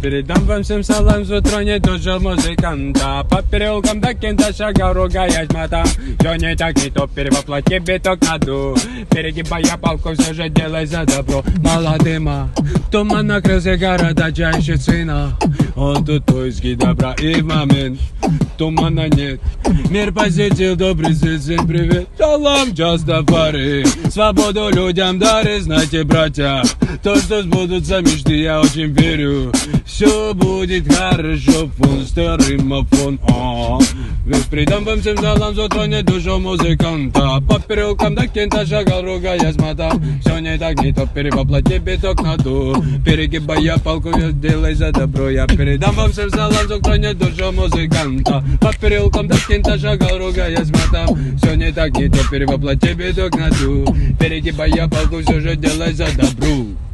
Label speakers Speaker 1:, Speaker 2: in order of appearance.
Speaker 1: передам вам всем салам, с утра не тоже музыканта. По переулкам до кента шагал, ругаясь матом. Все не так, не то, перевоплоти биток на ду. Перегибая палку, все же делай за добро. Мало дыма, туман накрылся города, чаще сына. Он тут поиски добра и в момент тумана нет. Мир позитив, добрый всем привет. Салам, часто пары, свободу людям дары, знаете, братья. То, что сбудутся мечты, я очень верю. Все будет хорошо, фон старый мафон. Весь придам вам всем залам, затронет душу музыканта. По переулкам до кента шагал, ругаясь матом. Все не так, не то, перевоплоти биток на ту. Перегибая палку, я делай за добро. Я передам вам всем залам, затронет душу музыканта. По переулкам до кента шагал, ругаясь матом. Все не так, не то, перевоплоти биток на ту. Перегибая палку, все же делай за добро.